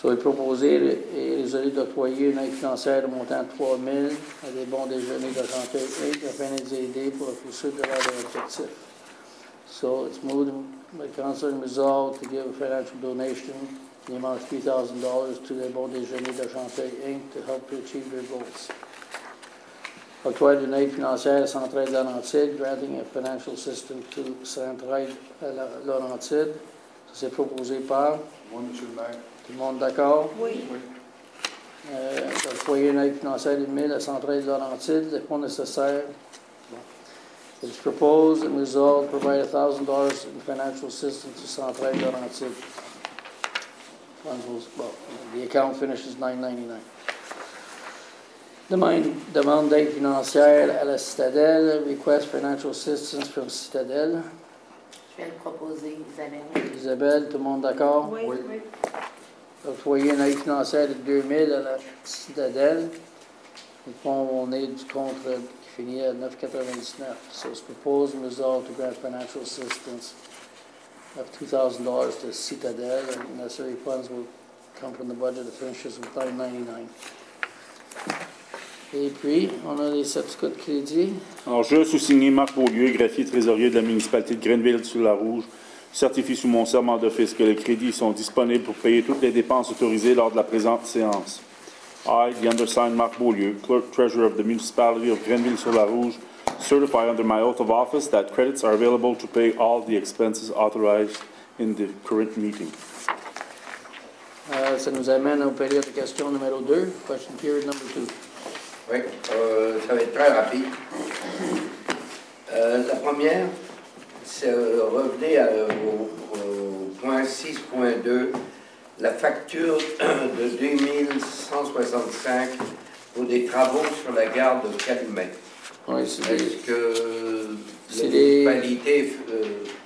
Soit proposé et résolu d'octroyer une aide financière de montant de trois mille à des bons déjeuners de Argenteuil Incorporated afin de les aider pour la poursuite de leurs objectifs. So it's moved by council and resolved to give a financial donation in the amount of three thousand dollars to les bons déjeuners d'Argenteuil Incorporated to help to achieve their goals. Octroi d'une aide financière à Centraide Laurentide, granting a financial assistance to Centraide Laurentide. Ça c'est proposé par. Moi, Monsieur le maire. Tout le monde d'accord? Oui. Oui. Euh, Octroyer une aide financière de mille à Centraide Laurentide, les fonds nécessaires. Bon. It's proposed and resolved to provide one thousand dollars in financial assistance to Centraide Laurentide. Funds will, well, the account finishes nine ninety-nine. Demande, demande d'aide financière à la Citadelle, request financial assistance from Citadelle. Je vais le proposer, Isabelle. Isabelle, tout le monde d'accord? Oui. Oui. Octroyer une aide financière de deux mille à la Citadelle. Le fonds on est du compte qui finit à neuf quatre-vingt-dix-neuf. So it's proposed and resolved to grant financial assistance of two thousand dollars to Citadelle, and necessary funds will come from the budget that finishes with nine ninety-nine. Et puis, on a les certificats de crédit. Alors, je, sous-signé Marc Beaulieu, greffier trésorier de la municipalité de Grenville-sur-la-Rouge, certifie sous mon serment d'office que les crédits sont disponibles pour payer toutes les dépenses autorisées lors de la présente séance. I, the undersigned Marc Beaulieu, Clerk Treasurer of the Municipality of Grenville-sur-la-Rouge, certify under my oath of office that credits are available to pay all the expenses authorized in the current meeting. Euh, ça nous amène au période de questions numéro deux, question period number two. Oui, euh, ça va être très rapide. Euh, la première, c'est euh, revenez à, au, au point six point deux, la facture de deux mille cent soixante-cinq pour des travaux sur la gare de Calumet. Oui, c'est des- Est-ce que c'est la des- municipalité euh,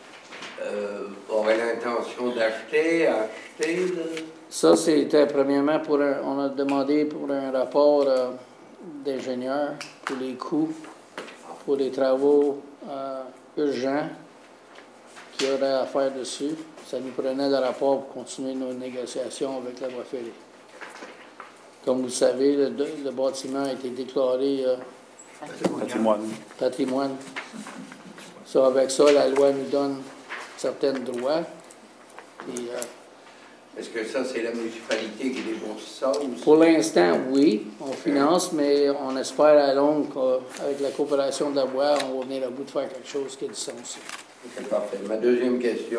euh, aurait l'intention d'acheter, acheter de... Ça, c'était premièrement pour un, on a demandé pour un rapport euh, d'ingénieur pour les coûts, pour les travaux euh, urgents qu'il y aurait à faire dessus. Ça nous prenait le rapport pour continuer nos négociations avec la voie ferrée. Comme vous le savez, le, le bâtiment a été déclaré euh, Patrimoine. patrimoine. Ça, avec ça, la loi nous donne certains droits. Et, euh, Est-ce que ça, c'est la municipalité qui débourse ça ou Pour l'instant, oui, on finance, mais on espère à long qu'avec la coopération de la voie, on va venir à bout de faire quelque chose qui a du sens. Ok, parfait. Ma deuxième question,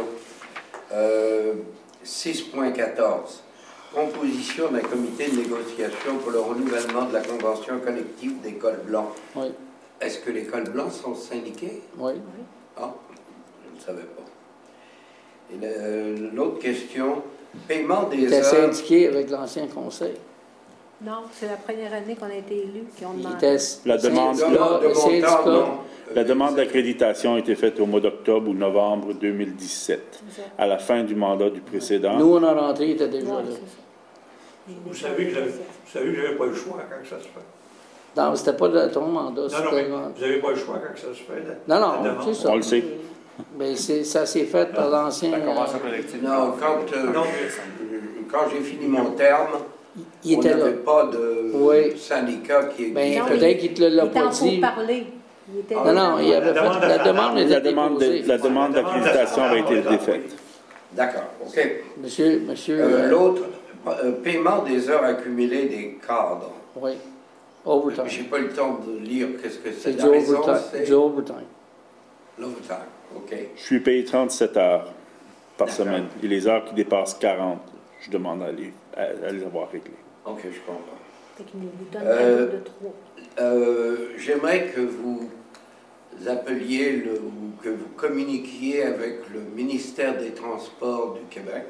euh, six point quatorze, composition d'un comité de négociation pour le renouvellement de la convention collective des cols blancs. Oui, Est-ce que les cols blancs sont syndiqués? oui. Ah, je ne savais pas. Et le- l'autre question, paiement des Il était heures... syndiqué avec l'ancien conseil. Non, c'est la première année qu'on a été élus qui ont Il demandé. était La demande- syndicat, de le montant, syndicat. non. La demande d'accréditation a été faite au mois d'octobre ou novembre deux mille dix-sept, à la fin du mandat du précédent. Nous, on a rentré, il était déjà Ouais, là. c'est ça. Vous savez que j'avais- vous savez que j'avais pas le choix quand ça se fait. Non, c'était pas de ton mandat, Non, non, c'était... mais vous n'avez pas le choix quand ça se fait. la- Non, la non, demande. c'est ça. On le sait. Mais c'est- ça s'est fait par l'ancien... La convention euh, collective. Non, quand, euh, Non, quand j'ai fini mon terme, il on était là. n'avait pas de Oui. syndicat qui Ben, existait. Non, peut-être qu'il te Il l'a était pas en dit. parler. Il était Non, non, il avait La demande fait... La à- demande La était demande, déposée. de- la demande d'accréditation avait été défaite. D'accord, OK. Monsieur, monsieur... Euh, euh, L'autre, euh, paiement des heures accumulées des cadres. Oui, overtime. J'ai pas eu le temps de lire qu'est-ce que c'est. C'est du La raison, overtime. c'est Du overtime. l'overtime. OK. Je suis payé trente-sept heures par D'accord. semaine. Et les heures qui dépassent quarante, je demande à les, à, à les avoir réglées. OK, je comprends. Fait qu'il nous donne Euh, cadeau de trois. Euh, J'aimerais que vous appeliez le, ou que vous communiquiez avec le ministère des Transports du Québec.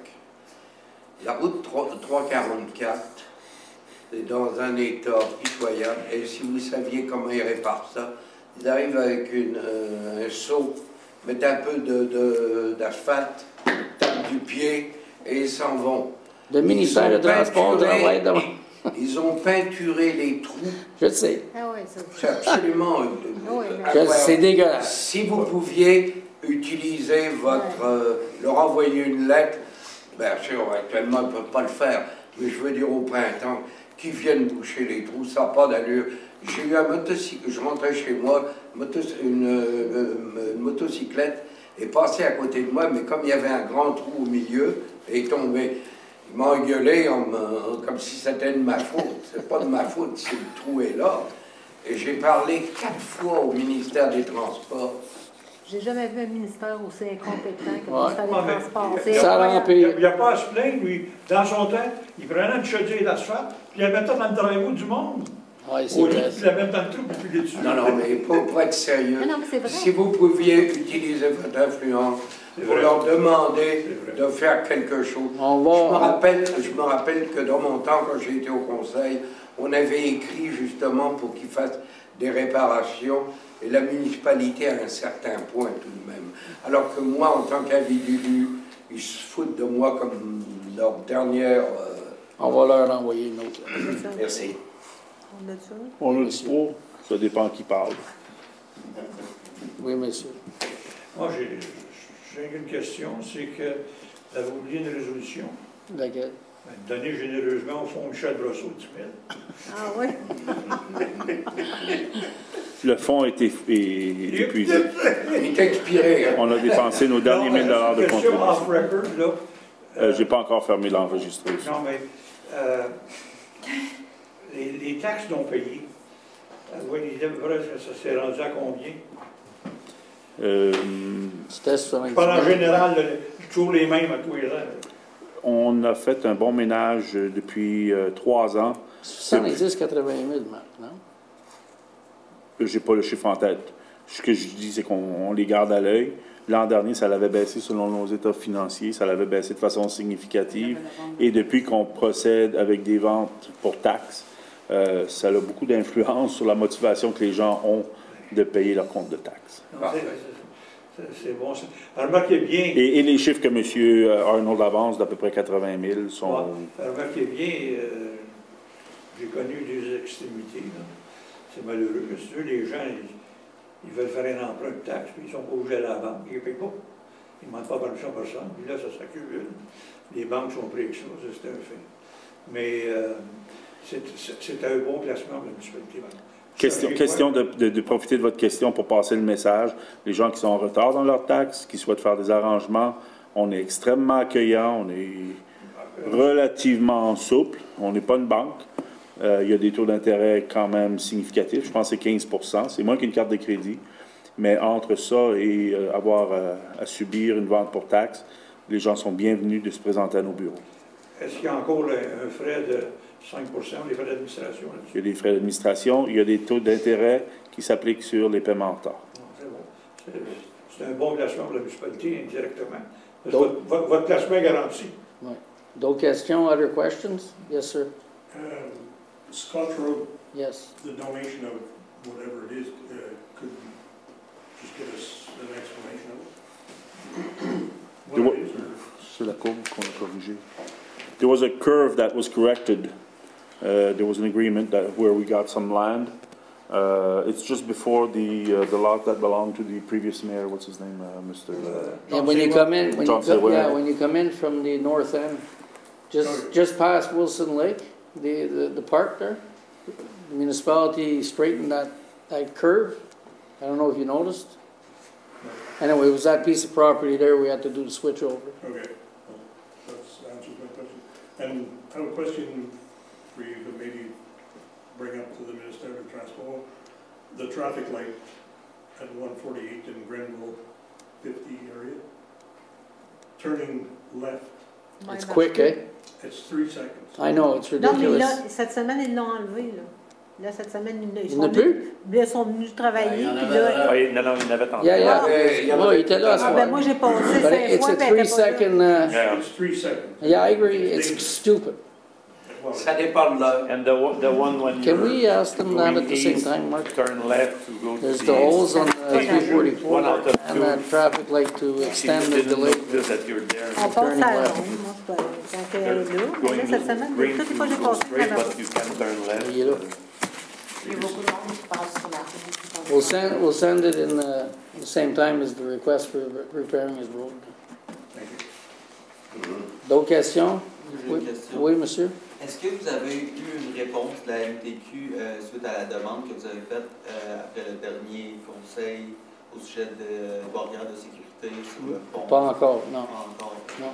La route trois cent quarante-quatre est dans un état pitoyable. Et si vous saviez comment ils réparent ça, ils arrivent avec une, euh, un seau, mettent un peu d'asphalte, de, de, tapent du pied et ils s'en vont. Le ministère Ils de ont Transport peinturé- travaille devant. Ils ont peinturé les trous. Je sais. Ah ouais, ça. C'est absolument euh, Oui, mais- incroyable. C'est dégueulasse. Si vous pouviez utiliser votre... euh, leur envoyer une lettre, bien sûr, actuellement, ils ne peuvent pas le faire, mais je veux dire au printemps, qui viennent boucher les trous, ça n'a pas d'allure. J'ai eu un motocyclette, je rentrais chez moi, moto, une, euh, une motocyclette est passée à côté de moi, mais comme il y avait un grand trou au milieu, et il tombait. Il m'a engueulé en me- comme si c'était de ma faute. C'est pas de ma faute si le trou est là. Et j'ai parlé quatre fois au ministère des Transports. J'ai jamais vu un ministère aussi incompétent que le Ouais. ministère des Ouais, mais- Transports. Ça C'est Ça incroyable. remplit. Il n'y a, pas à se plaindre, lui. Dans son temps, il prenait une chaudière d'asphalte, puis il la mettait dans le driveway du monde. Ouais, c'est Au lieu vrai. de la mettre dans le trou et puis dessus. Non, non, mais pour, pour être sérieux, Mais non, mais c'est vrai. si vous pouviez utiliser votre influence C'est pour vrai. leur demander C'est vrai. de faire quelque chose. On Je me va, rappelle, je me rappelle que dans mon temps, quand j'ai été au conseil, on avait écrit justement pour qu'ils fassent des réparations et la municipalité à un certain point tout de même. Alors que moi, en tant qu'individu, ils se foutent de moi comme leur dernière... euh, on va leur envoyer une autre. C'est ça. Merci. On a ça. On le dit pas, ça dépend qui parle. Oui, monsieur. Moi, j'ai j'ai une question, c'est que vous avez oublié une résolution. Laquelle? Ben, donner généreusement au fonds Michel Brosseau dix mille. Ah oui? Le fonds est éf- est épuisé. Il est expiré, hein? On a dépensé nos derniers mille dollars de Une question contribution. off-record, là. Euh, J'ai pas encore fermé l'enregistration. Non, mais euh, les, les taxes non payées, euh, oui, les vrai, ça, ça s'est rendu à combien? Euh, C'était Je parle en général, là, toujours les mêmes à tous les ans. on a fait un bon ménage euh, depuis euh, trois ans. soixante-dix à quatre-vingt mille, Marc, non? J'ai pas le chiffre en tête. Ce que je dis, c'est qu'on on les garde à l'œil. L'an dernier, ça l'avait baissé selon nos états financiers, ça l'avait baissé de façon significative. Et depuis qu'on procède avec des ventes pour taxes, euh, ça a beaucoup d'influence sur la motivation que les gens ont de payer leur compte de taxes. Non, c'est- c'est- C'est bon. ça. Remarquez bien, Et, et les chiffres que M. Arnold avance, d'à peu près quatre-vingt mille, sont... ouais, remarquez bien, euh, j'ai connu des extrémités, là. C'est malheureux. Si tu veux, les gens, ils, ils veulent faire un emprunt de taxe, puis ils sont pas obligés à la banque, ils ne payent pas. Ils ne demandent pas permission à personne, puis là, ça s'accumule. Les banques sont prises avec ça, ça, c'est un fait. Mais euh, c'est c'est- c'est un bon placement pour la municipalité. Question, Ça, question de, de- de profiter de votre question pour passer le message. Les gens qui sont en retard dans leurs taxes, qui souhaitent faire des arrangements, on est extrêmement accueillant, on est relativement souple. On n'est pas une banque. Euh, il y a des taux d'intérêt quand même significatifs. Je pense que c'est quinze pour cent. C'est moins qu'une carte de crédit. Mais entre ça et euh, avoir euh, à subir une vente pour taxe, les gens sont bienvenus de se présenter à nos bureaux. Est-ce qu'il y a encore un, un frais de cinq pour cent, les frais d'administration là-dessus? Il y a des frais d'administration, il y a des taux d'intérêt qui s'appliquent sur les paiements en retard. Non, c'est bon. C'est- C'est un bon placement pour la municipalité, indirectement. Parce que Donc- votre, votre- votre placement est garanti. D'autres questions, other questions? Yes, sir. Um, Scott Road, Yes. the donation of whatever it is, uh, could you just give us an explanation of Do it? what- What it is, or? C'est la courbe qu'on a corrigée. There was a curve that was corrected. Uh, there was an agreement that where we got some land. Uh, it's just before the uh, the lot that belonged to the previous mayor. What's his name, uh, Mister Uh, And when you come in, when you John come, Sewell. yeah, when you come in from the north end, just, just past Wilson Lake, the, the, the park there, the municipality straightened that, that curve. I don't know if you noticed. Anyway, it was that piece of property there we had to do the switch over. Okay, well, that answers my question. And I have a question for you to maybe bring up to the Minister of Transport. The traffic light at one forty-eight in Grenville fifty area, turning left, It's quick, eh? it's three seconds. I know, it's Non, mais là, ridiculous. cette semaine, ils l'ont enlevé, là. Là, cette semaine, ils, ils Il n'y en a sont venus- plus? Là, ils sont venus travailler, Il y en puis avait là... Oui, non, non, il y en avait tantôt. Yeah, Il y yeah. avait- il y Ouais, avait- il était là, Ah, ce ben moi, j'ai passé But cinq it's fois, a puis elle three était pas là. second, uh, Yeah. It's three seconds. yeah, I agree, it's stupid. Well, Ça dépend de l'heure. And the, one- the one when Can you're we ask them that going at the same east, time, Mark? turn left to go to There's the the east. holes on the three forty-four One out of and two. that traffic light to If you extend the didn't delay. notice that you're there, On passe Turning à left. ronde, moi, c'est pas... Quand elle est là, mais going là, cette semaine, green toutes les fois que to j'ai go passé, straight, ça va. but you can turn left. Il est là. Il y a beaucoup de monde qui passe sur la route. We'll send, we'll send it in the, the same time as the request for re- repairing his road. Thank you. D'autres questions? J'ai Oui, une question. oui, monsieur? Est-ce que vous avez eu une réponse de la M T Q euh, suite à la demande que vous avez faite euh, après le dernier conseil au sujet de barrières de sécurité sur le pont? Pas encore, non. Pas encore. Non.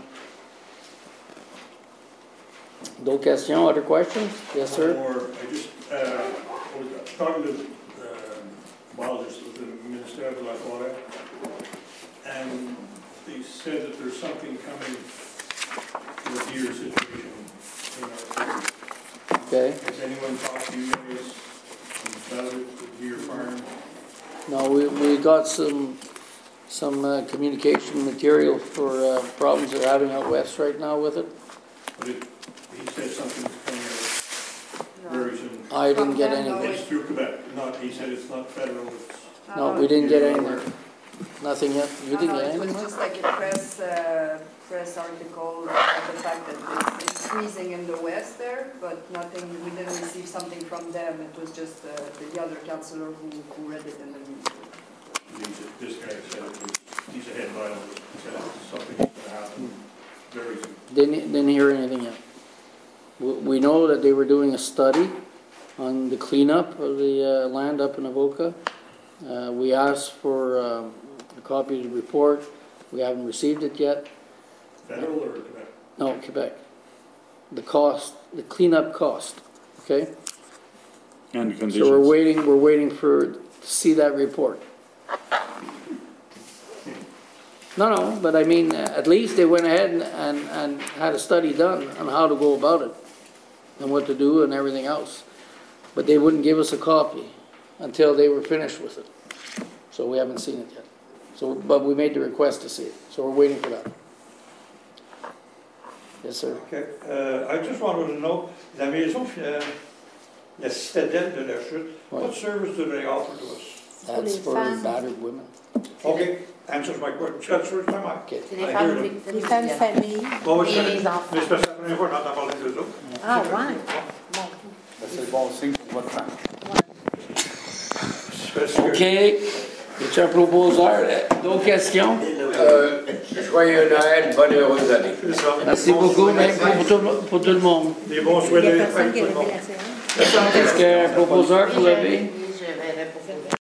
D'autres questions, other questions? Yes, sir? Or I just, uh, I was talking to, um, well, just with the Minister of La Forêt, and they said that there's something coming with deer situation in our area. Okay. Has anyone talked to you guys about it, the deer farm? No, we, we got some, some uh, communication material for uh, problems they're having out west right now with it. But it, he said something's coming out very soon. I didn't get From them, anything. It's through Quebec, not, he said it's not federal, it's. No, we didn't get anything. Nothing yet. You didn't No, get it anything? was Mike? just like a press, uh, press article about the fact that it's increasing in the west there, but nothing, we didn't receive something from them. It was just uh, the other councillor who, who read it in the news. He's- This guy said it was, he's a head biologist, he said something's gonna happen very soon. Didn't, didn't hear anything yet. We, we know that they were doing a study on the cleanup of the uh, land up in Avoca. Uh, we asked for um, a copy of the report. We haven't received it yet. Federal or Quebec? No, Quebec. The cost, the cleanup cost, okay? And the So conditions. we're waiting, we're waiting for, to see that report. No, no, but I mean, uh, at least they went ahead and, and, and had a study done on how to go about it and what to do and everything else. But they wouldn't give us a copy until they were finished with it. So we haven't seen it yet. So, but we made the request to see it, so we're waiting for that. Yes, sir. Okay. Uh, I just wanted to know, la maison, uh, la citadelle de la chute, Ouais. what service do they offer to us? That's les for femmes. battered women. Okay, answers my question, answers my mind. Okay. C'est les I femmes hear them. victimes Les de femmes violence. familles. Bon, oui, Et je- les mais enfants. c'est parce que c'est la première fois que j'entends parler d'eux autres. Ah, ouais. Bon. C'est bon signe pour votre femme. C'est parce que- OK. Es-tu un proposeur? D'autres questions? Euh, joyeux Noël, bonne heureuse année. C'est ça. Merci beaucoup, même pour tout, pour tout le monde. Des bons souhaits Il n'y de a personne fête qui a pour le levé monde. la séance. Est-ce qu'un proposeur pour lever?